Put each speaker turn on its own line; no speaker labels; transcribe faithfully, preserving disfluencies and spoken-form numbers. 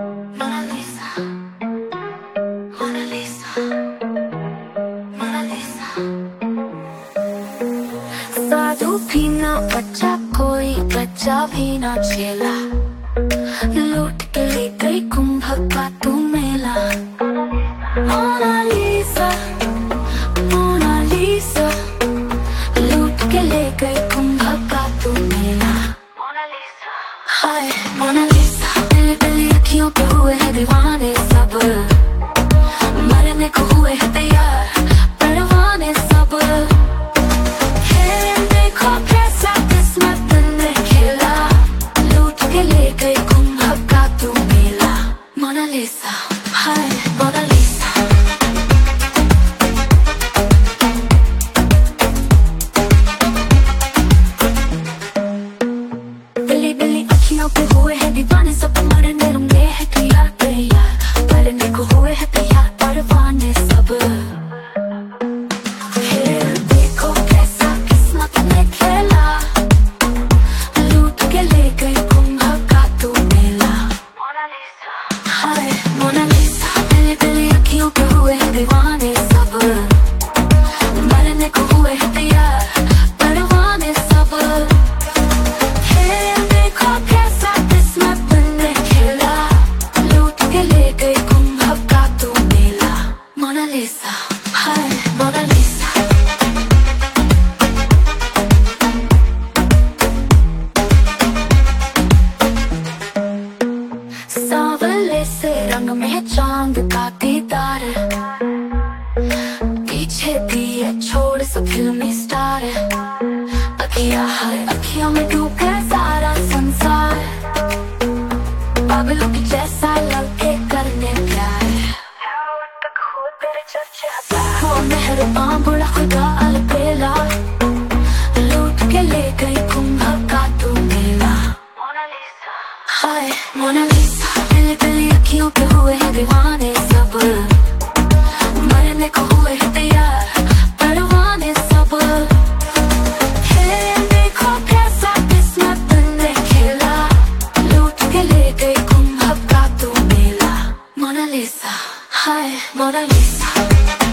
Mona Lisa, Mona Lisa, Mona Lisa। साधु भी ना बचा कोई, बचा भी ना चेला, लूट के ले गई कुंभ का तू मेला। मोना लिसा, मोना लिसा, लूट के ले गई कुंभ का तू मेला। मोना लिसा, हाय मोना लिसा, दिल दिल अखियों पे हुए हैं दीवाने सब, मरने को हुए हैं तैयार परवाने सब। हे देखो कैसा किस्मत ने खेला, लूट के ले गई कुंभ का तू मेला। मोना लिसा, हाय मोना लिसा। बिल्ली बिल्ली अखियों पे हुए हैं दीवाने सब, मरने होंगे हैं तैयार तैयार, मरने को हुए हैं तैयार परवाने सब। हे देखो कैसा किस्मत ने खेला, लूट के ले गई कुंभ का तू मेला। मोना लिसा, हाय मोना लिसा, बिल्ली बिल्ली अखियों पे हुए हैं दीवाने सब, मरने को हुए हैं तैयार परवाने सब। हे देखो कैसा किस्मत ने खेला, लूट के ले गई कुंभ का तू मेला। मोना लिसा, हाय मोना लिसा। सांवले से रंग में चांद का दीदार, पीछे दिए छोड़ सब फिल्मी स्टार। अखियां है अखियों में डूब गया सारा संसार, बाबलों की जैसा लगे करने प्यार। वो मेहरबान बुरा खुदा अलबेला, लूट के ले गई कुंभ का तू मेला। मोना लिसा, हाय मोना लिसा, दिल दिल अखियों पे हुए हैं दीवाने सब, मरने को हुए हैं तैयार परवाने सब। हे देखो कैसा किस्मत ने खेला, लूट के ले गई कुंभ का तू मेला। मोना लिसा, हाय मोना लिसा।